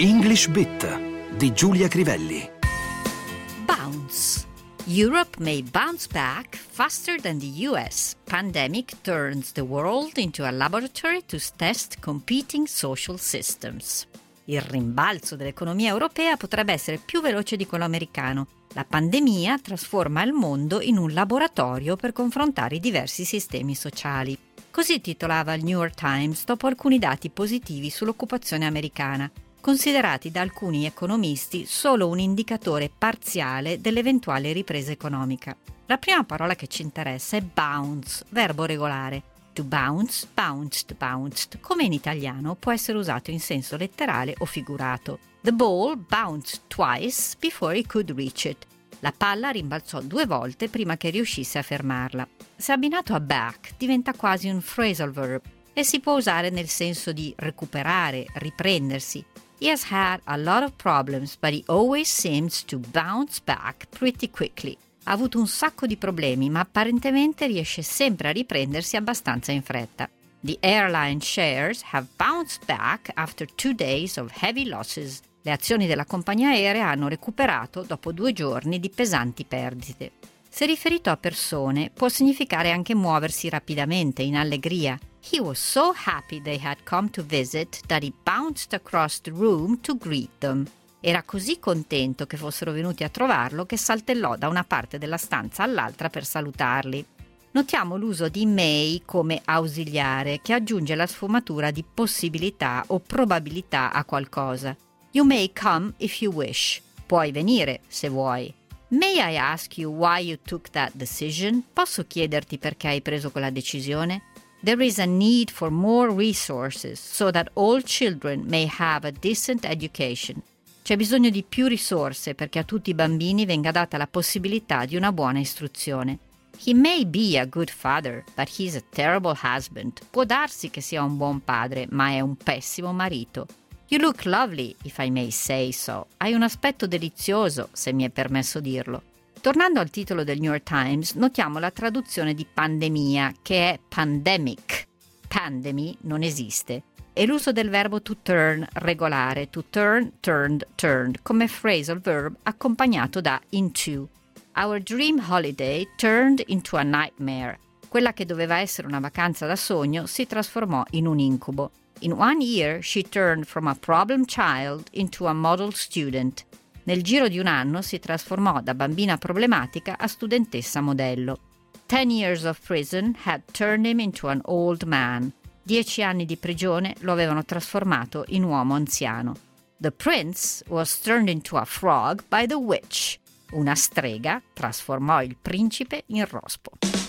English Bit di Giulia Crivelli. Bounce. Europe may bounce back faster than the US. Pandemic turns the world into a laboratory to test competing social systems. Il rimbalzo dell'economia europea potrebbe essere più veloce di quello americano. La pandemia trasforma il mondo in un laboratorio per confrontare i diversi sistemi sociali. Così titolava il New York Times dopo alcuni dati positivi sull'occupazione americana, considerati da alcuni economisti solo un indicatore parziale dell'eventuale ripresa economica. La prima parola che ci interessa è bounce, verbo regolare. To bounce, bounced, bounced, come in italiano può essere usato in senso letterale o figurato. The ball bounced twice before he could reach it. La palla rimbalzò 2 volte prima che riuscisse a fermarla. Se abbinato a back diventa quasi un phrasal verb e si può usare nel senso di recuperare, riprendersi. He has had a lot of problems, but he always seems to bounce back pretty quickly. Ha avuto un sacco di problemi, ma apparentemente riesce sempre a riprendersi abbastanza in fretta. The airline shares have bounced back after 2 days of heavy losses. Le azioni della compagnia aerea hanno recuperato dopo 2 giorni di pesanti perdite. Se riferito a persone, può significare anche muoversi rapidamente, in allegria. He was so happy they had come to visit that he bounced across the room to greet them. Era così contento che fossero venuti a trovarlo che saltellò da una parte della stanza all'altra per salutarli. Notiamo l'uso di may come ausiliare, che aggiunge la sfumatura di possibilità o probabilità a qualcosa. You may come if you wish. Puoi venire se vuoi. May I ask you why you took that decision? Posso chiederti perché hai preso quella decisione? There is a need for more resources so that all children may have a decent education. C'è bisogno di più risorse perché a tutti i bambini venga data la possibilità di una buona istruzione. He may be a good father, but he's a terrible husband. Può darsi che sia un buon padre, ma è un pessimo marito. You look lovely, if I may say so. Hai un aspetto delizioso, se mi è permesso dirlo. Tornando al titolo del New York Times, notiamo la traduzione di pandemia, che è pandemic. Pandemy non esiste. E l'uso del verbo to turn regolare, to turn, turned, turned, come phrasal verb accompagnato da into. Our dream holiday turned into a nightmare. Quella che doveva essere una vacanza da sogno si trasformò in un incubo. In 1 year she turned from a problem child into a model student. Nel giro di 1 anno si trasformò da bambina problematica a studentessa modello. 10 years of prison had turned him into an old man. 10 anni di prigione lo avevano trasformato in uomo anziano. The prince was turned into a frog by the witch. Una strega trasformò il principe in rospo.